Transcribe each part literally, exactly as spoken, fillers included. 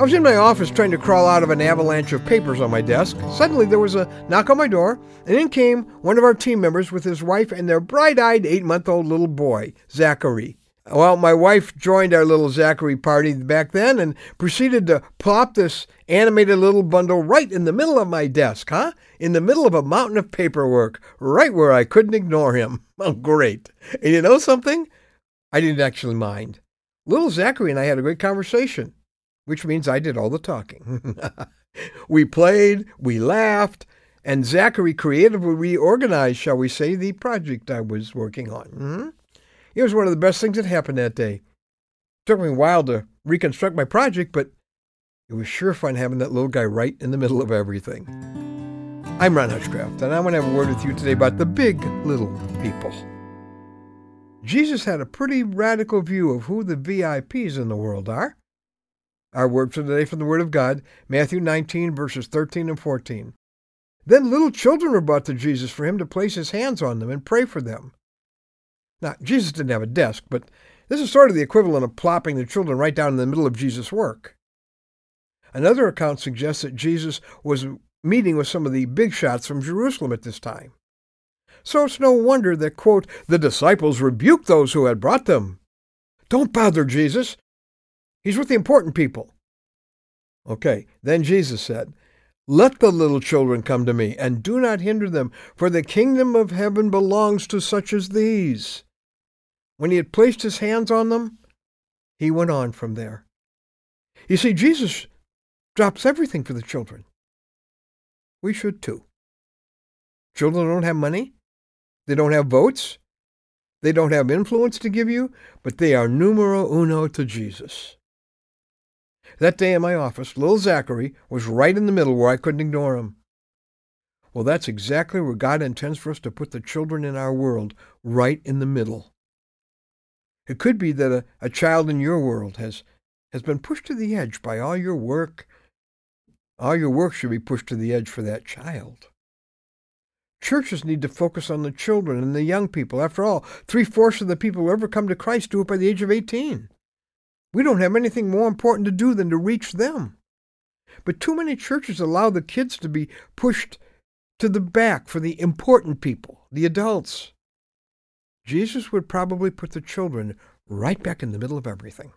I was in my office trying to crawl out of an avalanche of papers on my desk. Suddenly there was a knock on my door, and in came one of our team members with his wife and their bright-eyed eight-month-old little boy, Zachary. Well, my wife joined our little Zachary party back then and proceeded to plop this animated little bundle right in the middle of my desk, huh? In the middle of a mountain of paperwork, right where I couldn't ignore him. Oh, great. And you know something? I didn't actually mind. Little Zachary and I had a great conversation, which means I did all the talking. We played, we laughed, and Zachary creatively reorganized, shall we say, the project I was working on. Mm-hmm. It was one of the best things that happened that day. It took me a while to reconstruct my project, but it was sure fun having that little guy right in the middle of everything. I'm Ron Hutchcraft, and I want to have a word with you today about the big little people. Jesus had a pretty radical view of who the V I Ps in the world are. Our word for today from the Word of God, Matthew nineteen, verses thirteen and fourteen. Then little children were brought to Jesus for him to place his hands on them and pray for them. Now, Jesus didn't have a desk, but this is sort of the equivalent of plopping the children right down in the middle of Jesus' work. Another account suggests that Jesus was meeting with some of the big shots from Jerusalem at this time. So it's no wonder that, quote, the disciples rebuked those who had brought them. Don't bother Jesus. He's with the important people. Okay, then Jesus said, let the little children come to me, and do not hinder them, for the kingdom of heaven belongs to such as these. When he had placed his hands on them, he went on from there. You see, Jesus drops everything for the children. We should too. Children don't have money. They don't have votes. They don't have influence to give you, but they are numero uno to Jesus. That day in my office, little Zachary was right in the middle where I couldn't ignore him. Well, that's exactly where God intends for us to put the children in our world, right in the middle. It could be that a, a child in your world has, has been pushed to the edge by all your work. All your work should be pushed to the edge for that child. Churches need to focus on the children and the young people. After all, three-fourths of the people who ever come to Christ do it by the age of eighteen. We don't have anything more important to do than to reach them. But too many churches allow the kids to be pushed to the back for the important people, the adults. Jesus would probably put the children right back in the middle of everything.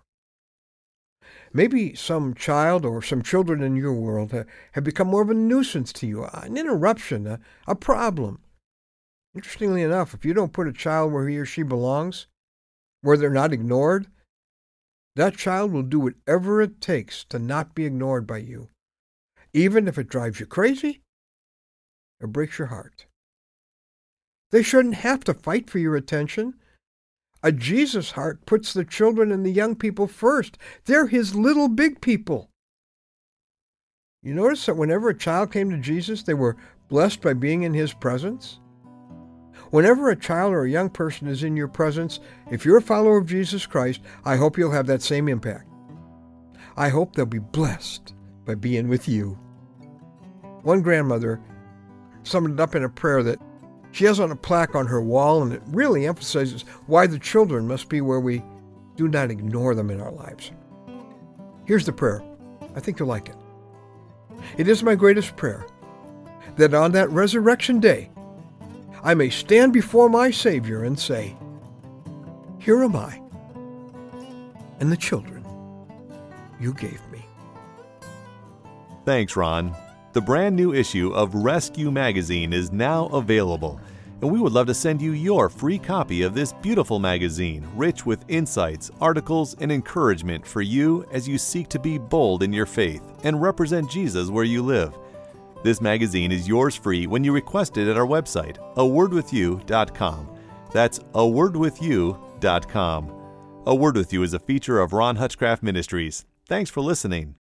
Maybe some child or some children in your world have become more of a nuisance to you, an interruption, a, a problem. Interestingly enough, if you don't put a child where he or she belongs, where they're not ignored, that child will do whatever it takes to not be ignored by you, even if it drives you crazy or breaks your heart. They shouldn't have to fight for your attention. A Jesus heart puts the children and the young people first. They're his little big people. You notice that whenever a child came to Jesus, they were blessed by being in his presence? Whenever a child or a young person is in your presence, if you're a follower of Jesus Christ, I hope you'll have that same impact. I hope they'll be blessed by being with you. One grandmother summed it up in a prayer that she has on a plaque on her wall, and it really emphasizes why the children must be where we do not ignore them in our lives. Here's the prayer. I think you'll like it. It is my greatest prayer that on that resurrection day, I may stand before my Savior and say, here am I, and the children you gave me. Thanks, Ron. The brand new issue of Rescue Magazine is now available, and we would love to send you your free copy of this beautiful magazine, rich with insights, articles, and encouragement for you as you seek to be bold in your faith and represent Jesus where you live. This magazine is yours free when you request it at our website, a word with you dot com. That's a word with you dot com. A Word With You is a feature of Ron Hutchcraft Ministries. Thanks for listening.